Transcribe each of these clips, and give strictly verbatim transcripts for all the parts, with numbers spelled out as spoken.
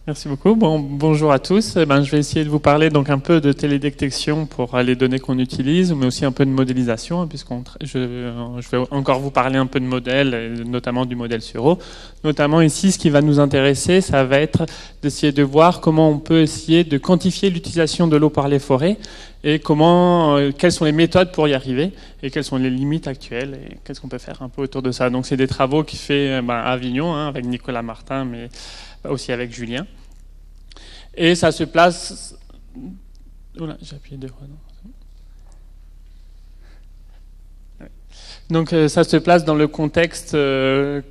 Merci beaucoup. Bon, bonjour à tous. Eh ben, je vais essayer de vous parler donc un peu de télédétection pour les données qu'on utilise, mais aussi un peu de modélisation, puisqu'on je, je vais encore vous parler un peu de modèles, notamment du modèle sur eau. Notamment ici, ce qui va nous intéresser, ça va être d'essayer de voir comment on peut essayer de quantifier l'utilisation de l'eau par les forêts et comment, euh, quelles sont les méthodes pour y arriver et quelles sont les limites actuelles et qu'est-ce qu'on peut faire un peu autour de ça. Donc, c'est des travaux qui fait ben, à Avignon, hein, avec Nicolas Martin, mais aussi avec Julien. Et ça se place... Oula, j'ai appuyé deux fois. Non. Donc ça se place dans le contexte euh,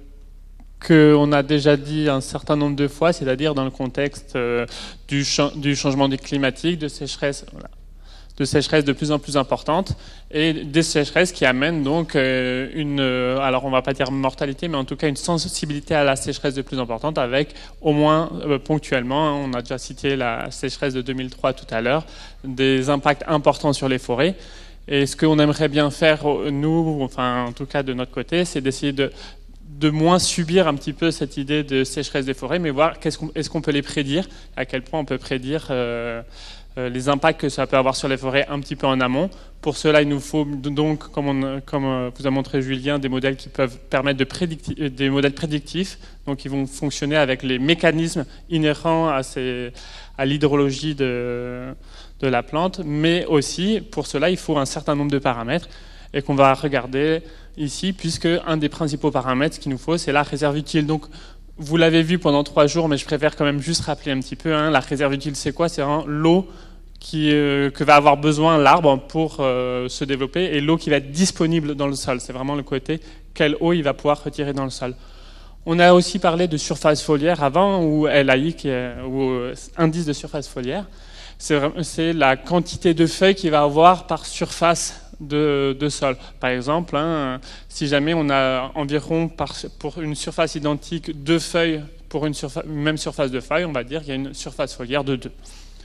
qu'on a déjà dit un certain nombre de fois, c'est-à-dire dans le contexte euh, du, cha du changement climatique, de sécheresse... Voilà. de sécheresse de plus en plus importante et des sécheresses qui amènent donc une, alors on va pas dire mortalité, mais en tout cas une sensibilité à la sécheresse de plus importante avec au moins euh, ponctuellement, on a déjà cité la sécheresse de deux mille trois tout à l'heure, des impacts importants sur les forêts. Et ce qu'on aimerait bien faire, nous, enfin en tout cas de notre côté, c'est d'essayer de de moins subir un petit peu cette idée de sécheresse des forêts, mais voir qu'est-ce qu'on, est-ce qu'on peut les prédire, à quel point on peut prédire euh, les impacts que ça peut avoir sur les forêts un petit peu en amont. Pour cela, il nous faut donc, comme, on, comme vous a montré Julien, des modèles qui peuvent permettre de prédicti- des modèles prédictifs, donc qui vont fonctionner avec les mécanismes inhérents à, ces, à l'hydrologie de, de la plante, mais aussi, pour cela, il faut un certain nombre de paramètres et qu'on va regarder ici, puisque un des principaux paramètres qu'il nous faut, c'est la réserve utile. Donc, vous l'avez vu pendant trois jours, mais je préfère quand même juste rappeler un petit peu. Hein, la réserve utile, c'est quoi? C'est vraiment l'eau qui, euh, que va avoir besoin l'arbre pour euh, se développer et l'eau qui va être disponible dans le sol. C'est vraiment le côté quelle eau il va pouvoir retirer dans le sol. On a aussi parlé de surface foliaire avant, ou L A I, qui est, ou indice de surface foliaire. C'est, c'est la quantité de feuilles qu'il va avoir par surface De, de sol. Par exemple, hein, si jamais on a environ par, pour une surface identique deux feuilles pour une, surfa- une même surface de feuilles, on va dire qu'il y a une surface foliaire de deux.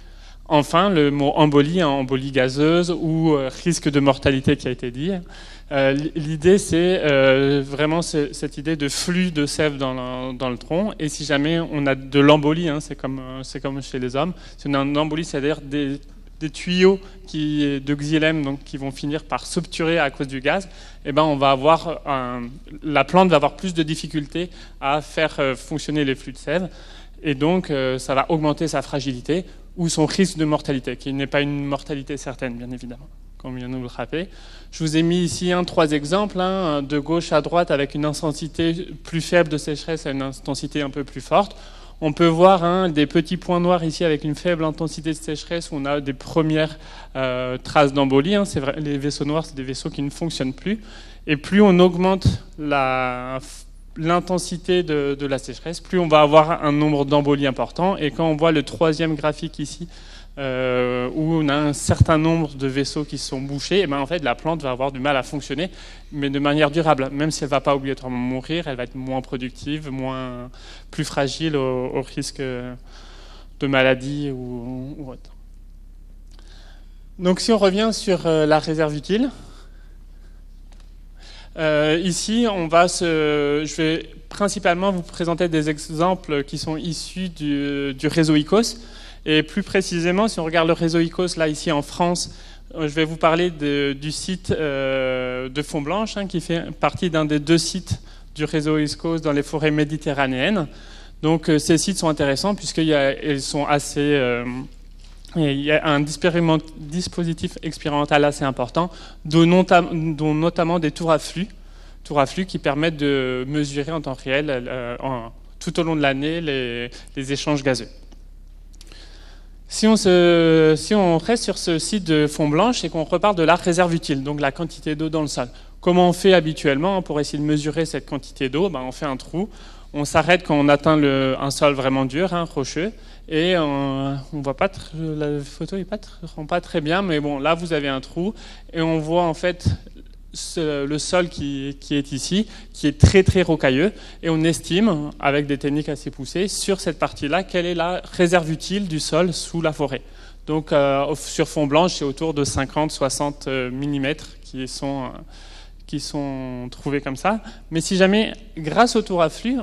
Enfin, le mot embolie, hein, embolie gazeuse ou euh, risque de mortalité qui a été dit. Euh, l'idée, c'est euh, vraiment ce, cette idée de flux de sève dans le, dans le tronc. Et si jamais on a de l'embolie, hein, c'est comme, c'est comme chez les hommes, si on a une embolie, c'est-à-dire des des tuyaux qui, de xylème donc, qui vont finir par s'obturer à cause du gaz, eh ben, on va avoir un, la plante va avoir plus de difficultés à faire fonctionner les flux de sève, et donc euh, ça va augmenter sa fragilité ou son risque de mortalité, qui n'est pas une mortalité certaine, bien évidemment, comme vient de nous le rappeler. Je vous ai mis ici hein, trois exemples, hein, de gauche à droite, avec une intensité plus faible de sécheresse à une intensité un peu plus forte. On peut voir hein, des petits points noirs ici avec une faible intensité de sécheresse où on a des premières euh, traces d'embolie. Hein. C'est vrai, les vaisseaux noirs, c'est des vaisseaux qui ne fonctionnent plus. Et plus on augmente la, l'intensité de, de la sécheresse, plus on va avoir un nombre d'embolies important. Et quand on voit le troisième graphique ici, euh, où on a un certain nombre de vaisseaux qui sont bouchés, et ben en fait la plante va avoir du mal à fonctionner, mais de manière durable. Même si elle ne va pas obligatoirement mourir, elle va être moins productive, moins, plus fragile au, au risque de maladie ou, ou autre. Donc si on revient sur la réserve utile, euh, ici on va se, je vais principalement vous présenter des exemples qui sont issus du, du réseau I C O S. Et plus précisément, si on regarde le réseau I C O S, là, ici en France, je vais vous parler de, du site euh, de Font-Blanche, hein, qui fait partie d'un des deux sites du réseau I C O S dans les forêts méditerranéennes. Donc, euh, ces sites sont intéressants puisqu'ils sont assez... Euh, il y a un dispositif expérimental assez important, dont, notam- dont notamment des tours à flux, tours à flux qui permettent de mesurer en temps réel, euh, en, tout au long de l'année, les, les échanges gazeux. Si on, se, si on reste sur ce site de Font-Blanche et qu'on repart de la réserve utile, donc la quantité d'eau dans le sol, comment on fait habituellement pour essayer de mesurer cette quantité d'eau? Ben, on fait un trou, on s'arrête quand on atteint le, un sol vraiment dur, hein, rocheux, et on, on voit pas, la photo ne rend pas très bien, mais bon, là vous avez un trou, et on voit en fait ce, le sol qui, qui est ici, qui est très très rocailleux, et on estime, avec des techniques assez poussées, sur cette partie-là, quelle est la réserve utile du sol sous la forêt. Donc euh, sur Font-Blanche, c'est autour de cinquante à soixante millimètres qui sont, qui sont trouvés comme ça. Mais si jamais, grâce au tour à flux,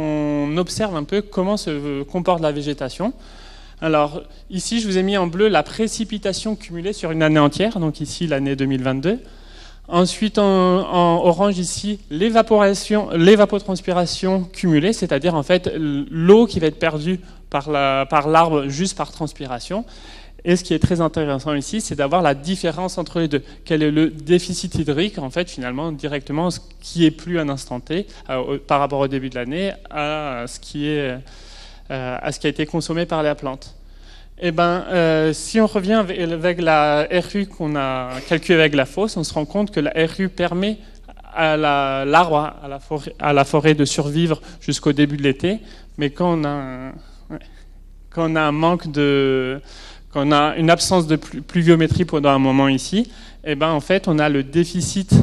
on observe un peu comment se comporte la végétation. Alors ici, je vous ai mis en bleu la précipitation cumulée sur une année entière, donc ici l'année deux mille vingt-deux. Ensuite, en, en orange ici, l'évaporation, l'évapotranspiration cumulée, c'est-à-dire en fait l'eau qui va être perdue par, la, par l'arbre juste par transpiration. Et ce qui est très intéressant ici, c'est d'avoir la différence entre les deux. Quel est le déficit hydrique, en fait, finalement, directement, ce qui est plus à un instant T, euh, par rapport au début de l'année, à ce qui est, euh, à ce qui a été consommé par la plante. Eh ben, euh, si on revient avec la R U qu'on a calculée avec la fosse, on se rend compte que la R U permet à la, l'arbre, à la, forêt, à la forêt de survivre jusqu'au début de l'été, mais quand on a un, ouais, quand on a un manque de... Quand on a une absence de pluviométrie pendant un moment ici, eh ben en fait, on a le déficit,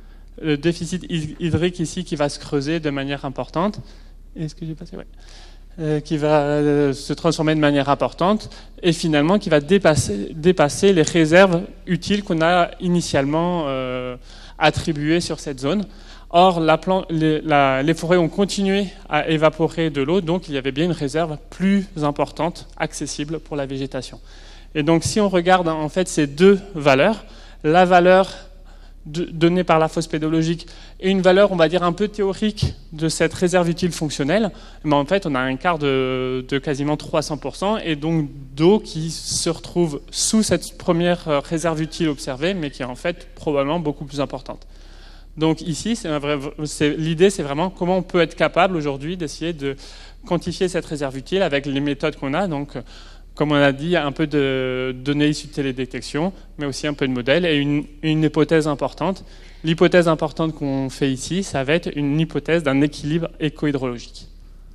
le déficit hydrique ici qui va se creuser de manière importante. Est-ce que j'ai passé? Ouais. Euh, qui va euh, se transformer de manière importante et finalement qui va dépasser, dépasser les réserves utiles qu'on a initialement euh, attribuées sur cette zone. Or, la plan- les, la, les forêts ont continué à évaporer de l'eau, donc il y avait bien une réserve plus importante, accessible pour la végétation. Et donc, si on regarde en fait ces deux valeurs, la valeur de, donnée par la fosse pédologique et une valeur, on va dire, un peu théorique de cette réserve utile fonctionnelle, mais en fait, on a un quart de, de quasiment trois cents pour cent, et donc d'eau qui se retrouve sous cette première réserve utile observée, mais qui est en fait probablement beaucoup plus importante. Donc ici, c'est un vrai, c'est, l'idée, c'est vraiment comment on peut être capable aujourd'hui d'essayer de quantifier cette réserve utile avec les méthodes qu'on a. Donc, comme on a dit, un peu de données issues de télédétection, mais aussi un peu de modèles et une, une hypothèse importante. L'hypothèse importante qu'on fait ici, ça va être une hypothèse d'un équilibre éco-hydrologique.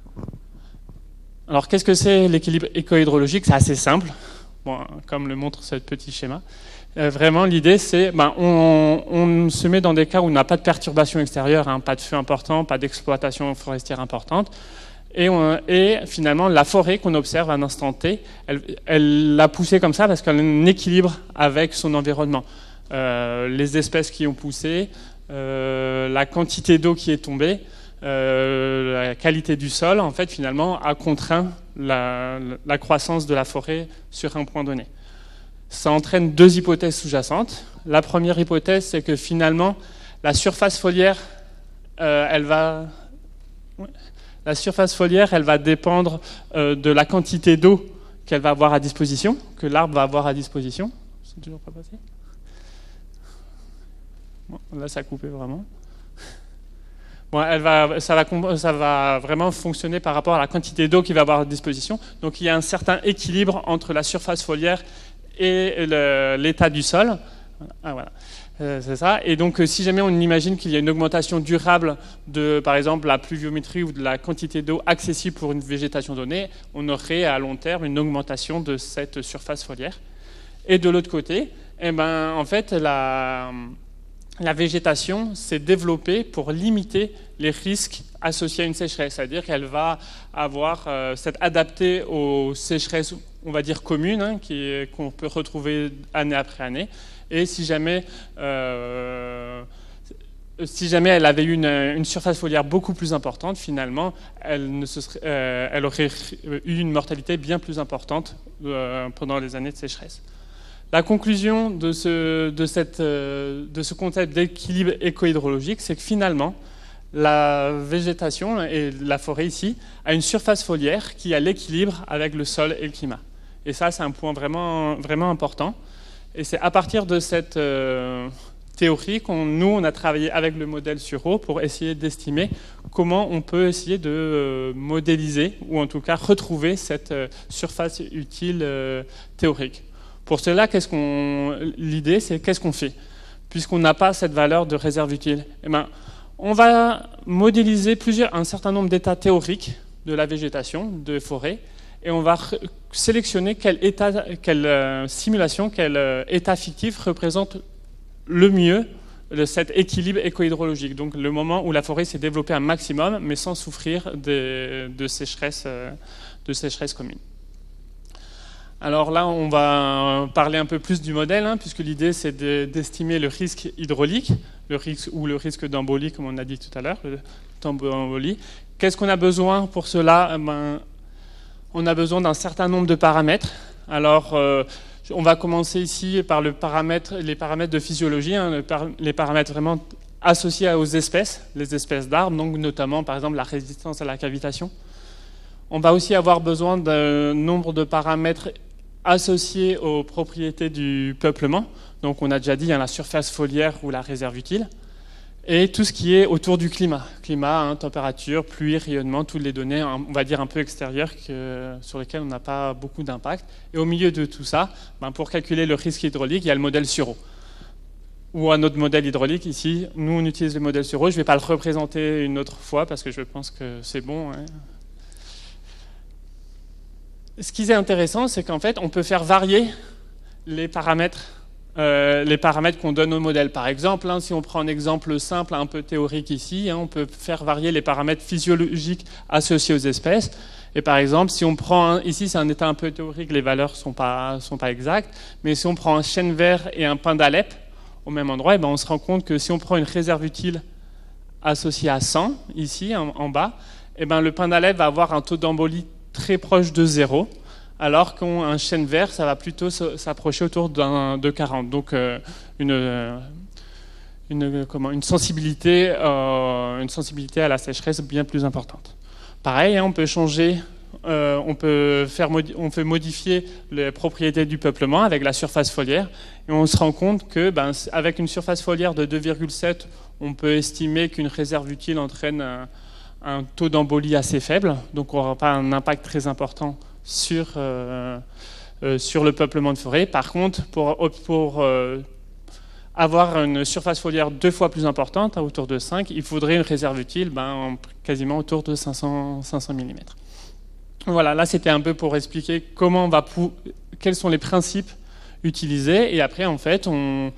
Alors, qu'est-ce que c'est l'équilibre éco-hydrologique? C'est assez simple, bon, comme le montre ce petit schéma. Euh, vraiment, l'idée, c'est ben, on, on se met dans des cas où on n'a pas de perturbation extérieure, hein, pas de feu important, pas d'exploitation forestière importante. Et, on, et finalement, la forêt qu'on observe à un instant T, elle, elle l'a poussée comme ça parce qu'elle a un équilibre avec son environnement. Euh, les espèces qui ont poussé, euh, la quantité d'eau qui est tombée, euh, la qualité du sol, en fait, finalement, a contraint la, la croissance de la forêt sur un point donné. Ça entraîne deux hypothèses sous-jacentes. La première hypothèse, c'est que finalement, la surface foliaire, euh, elle va, la surface foliaire, elle va dépendre euh, de la quantité d'eau qu'elle va avoir à disposition, que l'arbre va avoir à disposition. C'est toujours pas passé. Bon, là, ça a coupé vraiment. Bon, elle va, ça, va, ça va vraiment fonctionner par rapport à la quantité d'eau qu'il va avoir à disposition. Donc, il y a un certain équilibre entre la surface foliaire et le, l'état du sol. Ah, voilà. Euh, c'est ça. Et donc, si jamais on imagine qu'il y a une augmentation durable de, par exemple, la pluviométrie ou de la quantité d'eau accessible pour une végétation donnée, on aurait à long terme une augmentation de cette surface foliaire. Et de l'autre côté, eh ben, en fait, la, la végétation s'est développée pour limiter les risques associés à une sécheresse. C'est-à-dire qu'elle va avoir euh, s'être adaptée aux sécheresses, on va dire communes, hein, qui, qu'on peut retrouver année après année. Et si jamais, euh, si jamais elle avait eu une, une surface foliaire beaucoup plus importante, finalement, elle, ne se serait, euh, elle aurait eu une mortalité bien plus importante euh, pendant les années de sécheresse. La conclusion de ce, de cette, de ce concept d'équilibre éco-hydrologique, c'est que finalement, la végétation et la forêt ici a une surface foliaire qui a l'équilibre avec le sol et le climat. Et ça, c'est un point vraiment, vraiment important. Et c'est à partir de cette euh, théorie qu'on nous, on a travaillé avec le modèle sur eau pour essayer d'estimer comment on peut essayer de euh, modéliser ou en tout cas retrouver cette euh, surface utile euh, théorique. Pour cela, qu'est-ce qu'on, l'idée, c'est qu'est-ce qu'on fait? Puisqu'on n'a pas cette valeur de réserve utile, eh ben, on va modéliser plusieurs, un certain nombre d'états théoriques de la végétation, de forêt, et on va sélectionner quel état, quelle euh, simulation, quel euh, état fictif représente le mieux le, cet équilibre éco-hydrologique. Donc le moment où la forêt s'est développée un maximum, mais sans souffrir de, de sécheresse, euh, de sécheresse commune. Alors là, on va parler un peu plus du modèle, hein, puisque l'idée, c'est d'estimer le risque hydraulique, le risque, ou le risque d'embolie, comme on a dit tout à l'heure, le d'embolie. Qu'est-ce qu'on a besoin pour cela? Ben, on a besoin d'un certain nombre de paramètres. Alors, euh, on va commencer ici par le paramètre, les paramètres de physiologie, hein, le par, les paramètres vraiment associés aux espèces, les espèces d'arbres, donc notamment, par exemple, la résistance à la cavitation. On va aussi avoir besoin d'un nombre de paramètres associés aux propriétés du peuplement. Donc on a déjà dit hein, la surface foliaire ou la réserve utile. Et tout ce qui est autour du climat. Climat, hein, température, pluie, rayonnement, toutes les données, on va dire un peu extérieures que, sur lesquelles on n'a pas beaucoup d'impact. Et au milieu de tout ça, ben, pour calculer le risque hydraulique, il y a le modèle Suro. Ou un autre modèle hydraulique ici. Nous, on utilise le modèle Suro. Je ne vais pas le représenter une autre fois parce que je pense que c'est bon. Hein. Ce qui est intéressant, c'est qu'en fait, on peut faire varier les paramètres, euh, les paramètres qu'on donne au modèle. Par exemple, hein, si on prend un exemple simple, un peu théorique ici, hein, on peut faire varier les paramètres physiologiques associés aux espèces. Et par exemple, si on prend, un, ici c'est un état un peu théorique, les valeurs ne sont pas, sont pas exactes, mais si on prend un chêne vert et un pin d'Alep au même endroit, et ben on se rend compte que si on prend une réserve utile associée à cent, ici en, en bas, et ben le pin d'Alep va avoir un taux d'embolie très proche de zéro, alors qu'un chêne vert, ça va plutôt s'approcher autour de quarante. Donc euh, une, une, comment, une, sensibilité, euh, une sensibilité à la sécheresse bien plus importante. Pareil, hein, on peut changer, euh, on, peut faire, on peut modifier les propriétés du peuplement avec la surface foliaire, et on se rend compte que, ben, avec une surface foliaire de deux virgule sept, on peut estimer qu'une réserve utile entraîne un, un taux d'embolie assez faible, donc on n'aura pas un impact très important sur, euh, euh, sur le peuplement de forêt. Par contre, pour, pour euh, avoir une surface foliaire deux fois plus importante, à autour de cinq, il faudrait une réserve utile ben, quasiment autour de cinq cents millimètres. Voilà, là c'était un peu pour expliquer comment on va pou- quels sont les principes utilisés, et après en fait on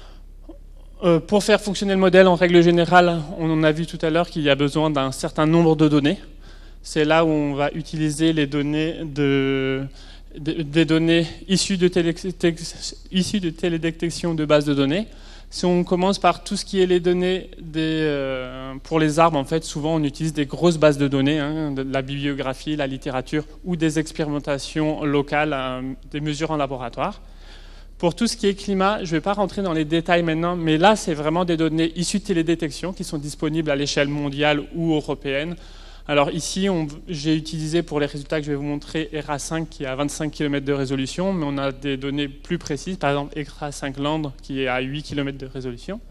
Euh, pour faire fonctionner le modèle, en règle générale, on en a vu tout à l'heure qu'il y a besoin d'un certain nombre de données. C'est là où on va utiliser les données de, de, des données issues de, télé, issues de télédétection de bases de données. Si on commence par tout ce qui est les données des, euh, pour les arbres, en fait, souvent on utilise des grosses bases de données, hein, de la bibliographie, la littérature, ou des expérimentations locales, euh, des mesures en laboratoire. Pour tout ce qui est climat, je ne vais pas rentrer dans les détails maintenant, mais là, c'est vraiment des données issues de télédétection qui sont disponibles à l'échelle mondiale ou européenne. Alors ici, j'ai utilisé pour les résultats que je vais vous montrer E R A cinq qui est à vingt-cinq kilomètres de résolution, mais on a des données plus précises, par exemple E R A cinq Land qui est à huit kilomètres de résolution.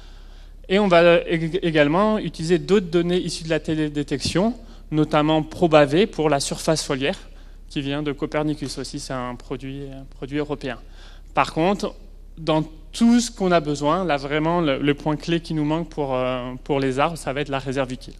Et on va également utiliser d'autres données issues de la télédétection, notamment ProbaV pour la surface foliaire, qui vient de Copernicus aussi, c'est un produit, un produit européen. Par contre, dans tout ce qu'on a besoin, là vraiment le, le point clé qui nous manque pour, euh, pour les arbres, ça va être la réserve utile.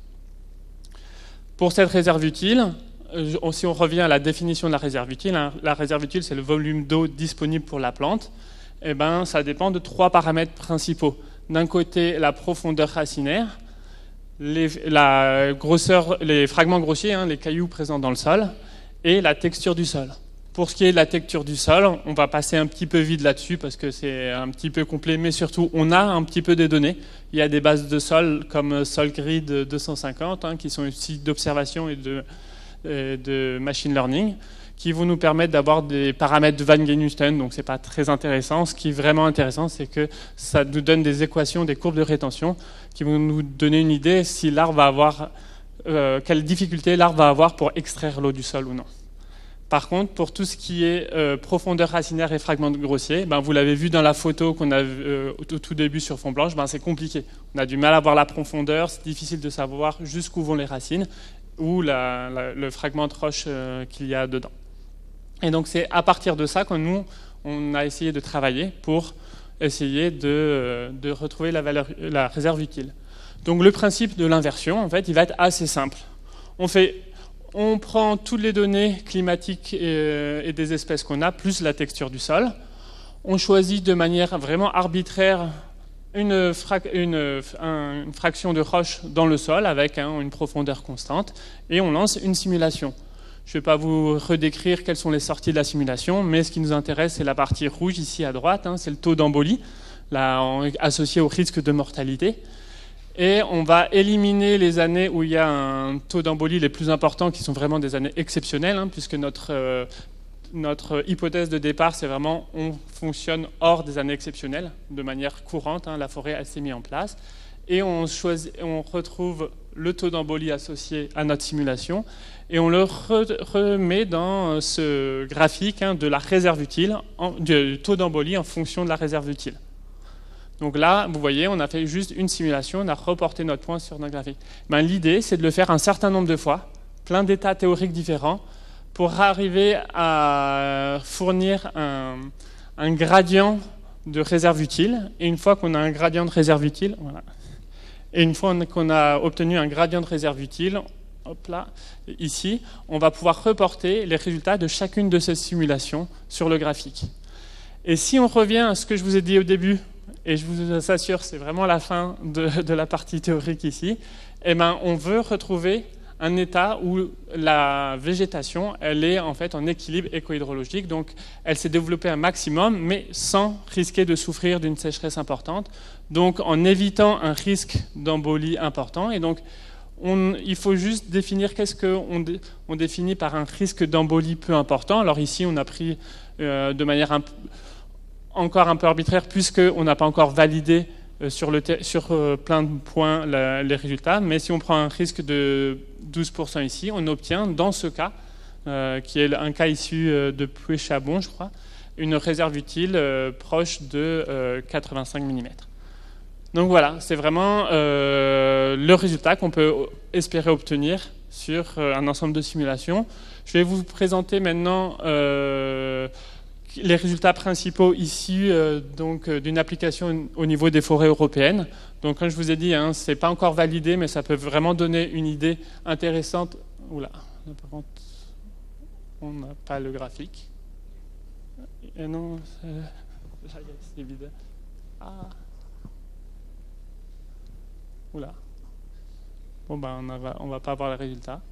Pour cette réserve utile, euh, si on revient à la définition de la réserve utile, hein, la réserve utile c'est le volume d'eau disponible pour la plante, et ben, ça dépend de trois paramètres principaux. D'un côté, la profondeur racinaire, les, la grosseur, les fragments grossiers, hein, les cailloux présents dans le sol, et la texture du sol. Pour ce qui est de la texture du sol, on va passer un petit peu vite là-dessus parce que c'est un petit peu complet, mais surtout on a un petit peu des données. Il y a des bases de sol comme SolGrid deux cent cinquante hein, qui sont aussi d'observation et de, de machine learning qui vont nous permettre d'avoir des paramètres de Van Genusten, donc c'est pas très intéressant. Ce qui est vraiment intéressant, c'est que ça nous donne des équations, des courbes de rétention qui vont nous donner une idée si l'arbre va avoir, euh, quelle difficulté l'arbre va avoir pour extraire l'eau du sol ou non. Par contre, pour tout ce qui est euh, profondeur racinaire et fragments grossiers, ben, vous l'avez vu dans la photo qu'on a euh, au tout début sur fond blanche, ben, c'est compliqué. On a du mal à voir la profondeur, c'est difficile de savoir jusqu'où vont les racines ou la, la, le fragment de roche euh, qu'il y a dedans. Et donc c'est à partir de ça que nous, on a essayé de travailler pour essayer de, de retrouver la, valeur, la réserve utile. Donc le principe de l'inversion, en fait, il va être assez simple. On fait... On prend toutes les données climatiques et, et des espèces qu'on a, plus la texture du sol. On choisit de manière vraiment arbitraire une, fra une, un, une fraction de roche dans le sol avec hein, une profondeur constante et on lance une simulation. Je ne vais pas vous redécrire quelles sont les sorties de la simulation, mais ce qui nous intéresse, c'est la partie rouge ici à droite, hein, c'est le taux d'embolie, associé au risque de mortalité. Et on va éliminer les années où il y a un taux d'embolie les plus importants, qui sont vraiment des années exceptionnelles, hein, puisque notre, euh, notre hypothèse de départ, c'est vraiment on fonctionne hors des années exceptionnelles, de manière courante, hein, la forêt elle s'est mise en place. Et on, choisit, on retrouve le taux d'embolie associé à notre simulation, et on le remet dans ce graphique, hein, de la réserve utile, en, du taux d'embolie en fonction de la réserve utile. Donc là, vous voyez, on a fait juste une simulation, on a reporté notre point sur notre graphique. Ben, l'idée, c'est de le faire un certain nombre de fois, plein d'états théoriques différents, pour arriver à fournir un, un gradient de réserve utile. Et une fois qu'on a un gradient de réserve utile, voilà. Et une fois qu'on a obtenu un gradient de réserve utile, hop là, ici, on va pouvoir reporter les résultats de chacune de ces simulations sur le graphique. Et si on revient à ce que je vous ai dit au début, et je vous assure, c'est vraiment la fin de, de la partie théorique ici, eh ben, on veut retrouver un état où la végétation, elle est en fait en équilibre éco-hydrologique, donc elle s'est développée un maximum, mais sans risquer de souffrir d'une sécheresse importante, donc en évitant un risque d'embolie important. Et donc, on, il faut juste définir qu'est-ce qu'on on définit par un risque d'embolie peu important. Alors ici, on a pris euh, de manière un, encore un peu arbitraire, puisqu'on n'a pas encore validé sur, le sur plein de points la, les résultats, mais si on prend un risque de douze pour cent ici, on obtient dans ce cas, euh, qui est un cas issu de Pouet-Chabon, je crois, une réserve utile euh, proche de euh, quatre-vingt-cinq millimètres. Donc voilà, c'est vraiment euh, le résultat qu'on peut espérer obtenir sur euh, un ensemble de simulations. Je vais vous présenter maintenant euh, les résultats principaux ici euh, donc euh, d'une application au niveau des forêts européennes. Donc comme je vous ai dit, hein, c'est pas encore validé, mais ça peut vraiment donner une idée intéressante. Oula, par contre, on n'a pas le graphique. Et non, c'est vide. Ah. Oula. Bon ben on va, on va pas avoir les résultats.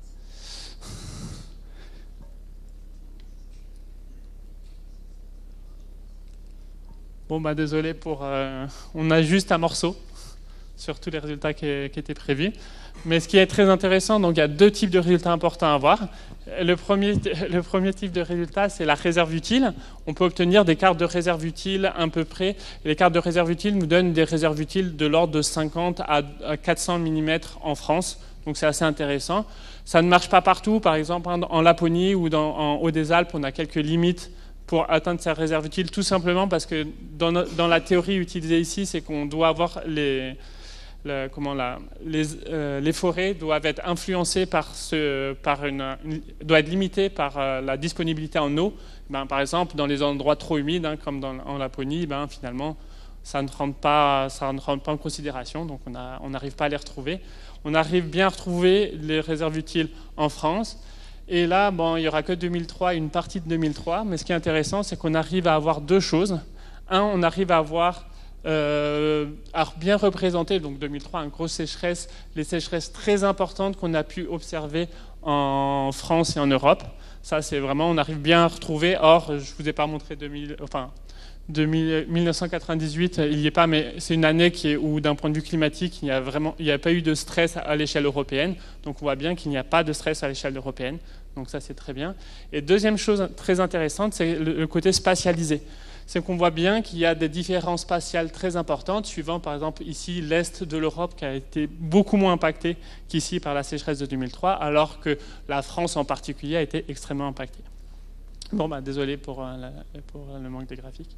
Bon, bah désolé pour... Euh, on a juste un morceau sur tous les résultats qui, qui étaient prévus. Mais ce qui est très intéressant, donc il y a deux types de résultats importants à voir. Le premier, le premier type de résultat, c'est la réserve utile. On peut obtenir des cartes de réserve utile à peu près. Les cartes de réserve utile nous donnent des réserves utiles de l'ordre de cinquante à quatre cents millimètres en France. Donc c'est assez intéressant. Ça ne marche pas partout. Par exemple, en Laponie ou dans, en haut des Alpes, on a quelques limites pour atteindre sa réserve utile, tout simplement parce que dans, dans la théorie utilisée ici, c'est qu'on doit avoir les, le, comment la, les, euh, les forêts doivent être influencées par, ce, par une, une, doivent être limitées par euh, la disponibilité en eau. Ben, par exemple, dans les endroits trop humides, hein, comme dans, en Laponie, ben, finalement, ça ne rentre pas, ça ne rentre pas en considération, donc on n'arrive pas à les retrouver. On arrive bien à retrouver les réserves utiles en France. Et là, bon, il n'y aura que deux mille trois, une partie de deux mille trois, mais ce qui est intéressant, c'est qu'on arrive à avoir deux choses. Un, on arrive à avoir, euh, à bien représenter, donc deux mille trois, une grosse sécheresse, les sécheresses très importantes qu'on a pu observer en France et en Europe. Ça, c'est vraiment, on arrive bien à retrouver. Or, je ne vous ai pas montré deux mille, enfin, mille neuf cent quatre-vingt-dix-huit, il n'y est pas, mais c'est une année qui est, où, d'un point de vue climatique, il n'y a vraiment, il n'y a pas eu de stress à l'échelle européenne. Donc, on voit bien qu'il n'y a pas de stress à l'échelle européenne. Donc ça, c'est très bien. Et deuxième chose très intéressante, c'est le côté spatialisé. C'est qu'on voit bien qu'il y a des différences spatiales très importantes, suivant par exemple ici l'Est de l'Europe qui a été beaucoup moins impacté qu'ici par la sécheresse de deux mille trois, alors que la France en particulier a été extrêmement impactée. Bon, bah, désolé pour, euh, la, pour le manque des graphiques.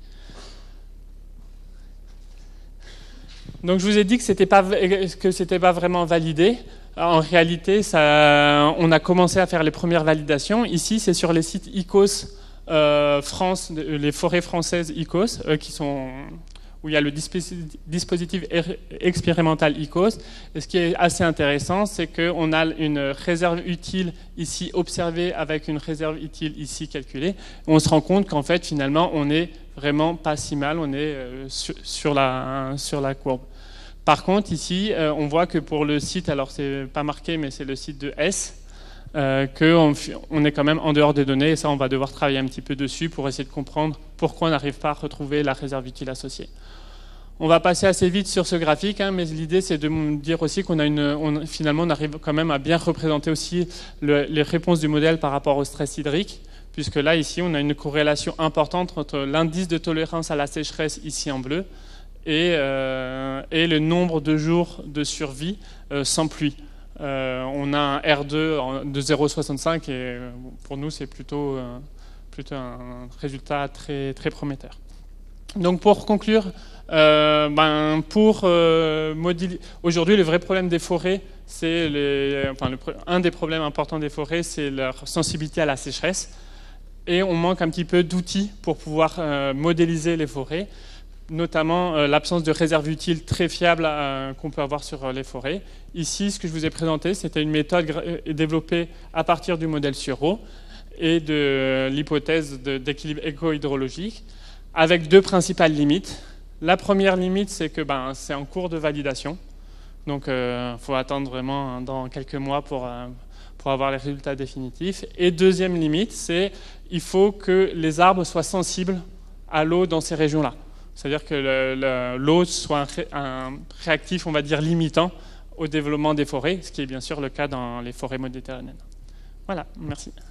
Donc je vous ai dit que ce n'était pas, que c'était pas vraiment validé. En réalité, ça, on a commencé à faire les premières validations. Ici, c'est sur les sites I C O S euh, France, les forêts françaises I C O S, euh, qui sont, où il y a le dispositif expérimental I C O S. Et ce qui est assez intéressant, c'est qu'on a une réserve utile ici observée avec une réserve utile ici calculée. On se rend compte qu'en fait, finalement, on n'est vraiment pas si mal, on est euh, sur, sur, la, sur la courbe. Par contre, ici, euh, on voit que pour le site, alors c'est pas marqué, mais c'est le site de S, euh, qu'on on est quand même en dehors des données, et ça on va devoir travailler un petit peu dessus pour essayer de comprendre pourquoi on n'arrive pas à retrouver la réserve utile associée. On va passer assez vite sur ce graphique, hein, mais l'idée c'est de dire aussi qu'on a une, on, finalement on arrive quand même à bien représenter aussi le, les réponses du modèle par rapport au stress hydrique, puisque là ici on a une corrélation importante entre l'indice de tolérance à la sécheresse ici en bleu et, euh, et le nombre de jours de survie euh, sans pluie. Euh, on a un R deux de zéro virgule soixante-cinq et pour nous c'est plutôt, euh, plutôt un résultat très, très prometteur. Donc pour conclure, euh, ben pour euh, aujourd'hui le vrai problème des forêts, c'est les, enfin, le, un des problèmes importants des forêts, c'est leur sensibilité à la sécheresse, et on manque un petit peu d'outils pour pouvoir euh, modéliser les forêts, notamment euh, l'absence de réserve utile très fiable euh, qu'on peut avoir sur euh, les forêts. Ici, ce que je vous ai présenté, c'était une méthode développée à partir du modèle Suro et de l'hypothèse d'équilibre éco-hydrologique, avec deux principales limites. La première limite, c'est que ben, c'est en cours de validation. Donc, il euh, faut attendre vraiment dans quelques mois pour, euh, pour avoir les résultats définitifs. Et deuxième limite, c'est qu'il faut que les arbres soient sensibles à l'eau dans ces régions-là. C'est-à-dire que l'eau soit un, ré, un réactif, on va dire, limitant au développement des forêts, ce qui est bien sûr le cas dans les forêts méditerranéennes. Voilà, merci.